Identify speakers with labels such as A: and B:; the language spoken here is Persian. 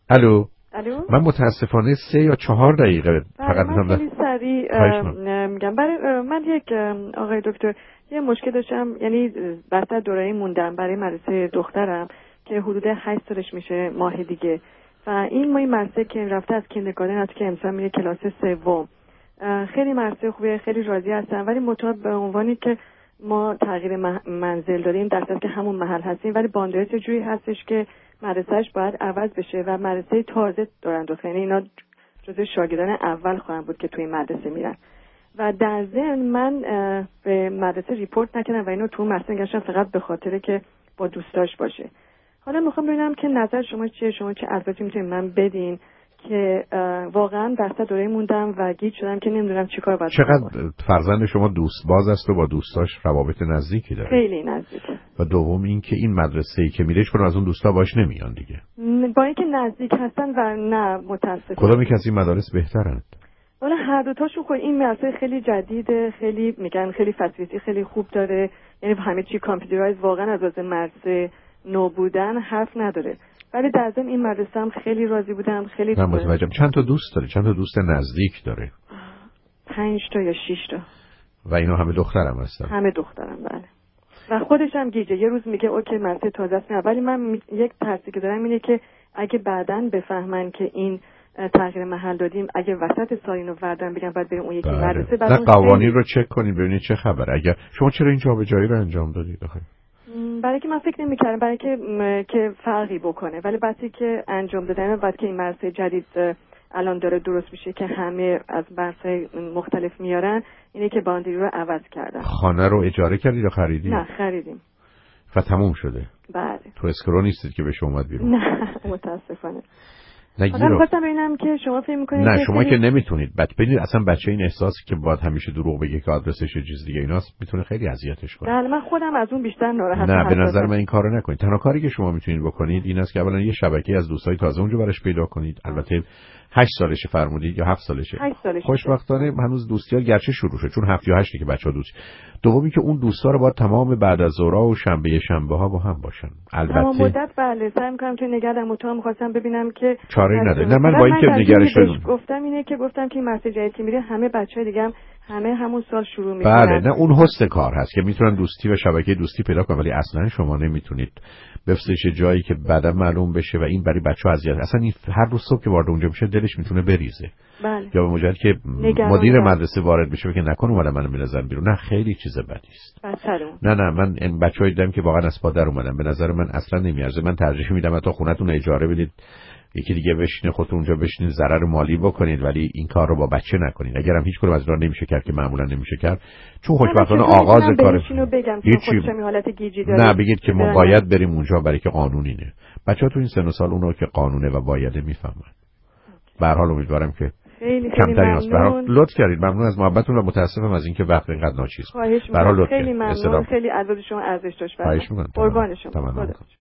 A: الو.
B: الو.
A: من متاسفانه 3 یا 4 دقیقه فقط
B: من خیلی سریع میگم. برای من یک آقای دکتر یه مشکل داشتم، یعنی وسط دوره موندم برای مدرسه دخترم که حدود 8 سالش میشه ماه دیگه و این مدرسه که رفته از کیندرگاردن که امسال میره کلاس سوم. خیلی مدرسه خوبه، خیلی راضی هستم، ولی مطابق به عنوانی که ما تغییر منزل داریم در صورتی که همون محل هستیم، ولی باندرس یه جوری هستش که مدرسهش باید عوض بشه و مدرسه تازه دارن دختر، یعنی اینا جزو شاگردان اول خواهم بود که توی مدرسه میرن و در ضمن من به مدرسه ریپورت نکردم و اینو تو مدرسه نگشتم فقط به خاطر که با دوستاش باشه. حالا میخوام ببینم که نظر شما چیه، شما چه البته میتونید من بدین که واقعا وسط دوره موندم و گیج شدم که نمیدونم چیکار باید کنم.
A: چقدر فرزند شما دوست باز است و با دوستاش روابط نزدیکی داره؟
B: خیلی نزدیکه.
A: و دوم این که این مدرسه‌ای که میره چون از اون دوستا باش نمیان دیگه.
B: با اینکه نزدیک هستن و نه متاسفانه.
A: کدام یک از این مدارس بهترند؟
B: والا هر دو تاشون خود این مدرسه خیلی جدیده، خیلی میگن خیلی فسیلیتی خیلی خوب داره، یعنی همه چی کامپیوترایز، واقعا از واسه مدرسه نو بودن حرف نداره. ولی در ضمن این مدرسه هم خیلی راضی بودم، خیلی
A: من متوجهم. چند تا دوست داره؟ چند تا دوست نزدیک داره؟
B: 5 تا یا 6 تا.
A: و اینا همه دخترم هستن؟
B: همه دخترم، بله. و خودش هم گیجه، یه روز میگه اوکی مدرسه تازه است، ولی من یک ترسی که دارم اینه که اگه بعداً بفهمن که این تغییر محل دادیم، اگه وسط سال اینو وردن بگم بعد بریم اون یکی مدرسه، بعد
A: اون قوانین رو چک کنید ببینید چه خبره. اگه شما چرا این جابجایی رو انجام دادید آخه؟
B: برای که من فکر نمی‌کردم برای که فرقی بکنه، ولی وقتی که انجام دادن و وقتی که این مدرسه جدید الان داره درست میشه که همه از مدرسه مختلف میارن، اینه که باندری رو عوض کردن.
A: خانه رو اجاره کردید یا خریدید؟
B: نه خریدیم.
A: و تموم شده؟
B: بله.
A: تو اسکرو نیستید که بهش اومد بیرون؟
B: نه متاسفانه.
A: حالا
B: خواستم ببینم که شما فکر می‌کنید
A: نه شما که نمیتونید ببینید اصلا بچه این احساسی که باید همیشه دروغ بگه که آدرسش یه چیز دیگه ایناست میتونه خیلی اذیتش کنه.
B: نه من خودم از اون بیشتر ناراحتم.
A: نه به نظر من این کارو نکنید. تنها کاری که شما میتونید بکنید این است که اولا یه شبکه از دوستای تازه اونجا براش پیدا کنید. البته 8 سالشه فرمودید یا 7 سالشه؟
B: 8 سالشه.
A: خوشبختانه هنوز دوستی‌ها گرچه شروع شد چون 7 یا 8 که بچه‌ها دوست. دومی که اون دوستا رو باید تمام بعد از ظهرها و شنبه‌ها با هم باشن. البته تمام
B: مدت بله سعی می‌کنم که نگردم و تو هم خواستم ببینم که
A: چاره نداره. نه من با اینکه نگرش
B: گفتم اینه که گفتم که این مسیج جدید که میره همه بچه‌ها دیگه هم همه همون سال شروع میکنن.
A: بله نه اون حسن کار هست که میتونن دوستی و شبکه دوستی پیدا کنن، ولی اصلا شما نمیتونید بفرستش جایی که بعدا معلوم بشه و این برای بچه‌ها اذیت. اصلا این هر روز صبح که وارد اونجا میشه دلش میتونه بریزه.
B: بله.
A: یا به مجرد که مدیر مدرسه وارد بشه که نکنه اومدن منو می‌نازن بیرون. نه خیلی چیز بدی است. نه من این بچه‌ها دیدم که واقعا از پادر اومدن. به نظر من اصلا نمیارزه. من ترجیح میدم تا خونتون اجاره بدید یکی دیگه بشینه خودتون اونجا بشینید ضرر مالی بکنید، ولی این کار رو با بچه نکنید. اگرم هیچ کدوم از اینا نمیشه کرد که معمولا نمیشه کرد چون خوشبختانه آغاز کار
B: هیچی حالت گیجی داره.
A: نه بگید که ما باید بریم اونجا برای که قانونینه. بچه‌ها تو این سن و سال اونو که قانونه و بایده میفهمن. به هر حال امیدوارم که
B: خیلی
A: کمتری است. برای لطف کردید. ممنون از محبتتون و متاسفم از اینکه وقت اینقدر ناچیز.
B: خیلی ممنون. خیلی عزیز شما ارزش داشت.
A: قربان شما.